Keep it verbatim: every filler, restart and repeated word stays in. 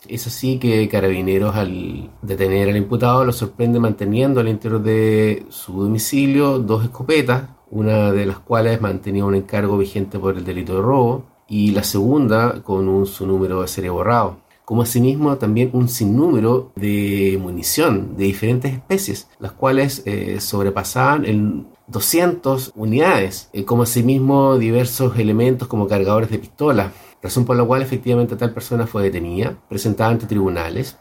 Es así que Carabineros, al detener al imputado, lo sorprende manteniendo al interior de su domicilio dos escopetas, una de las cuales mantenía un encargo vigente por el delito de robo y la segunda con un su número de serie borrado, como asimismo también un sinnúmero de munición de diferentes especies, las cuales eh, sobrepasaban el doscientas unidades, eh, como asimismo diversos elementos como cargadores de pistola, razón por la cual efectivamente tal persona fue detenida, presentada ante tribunales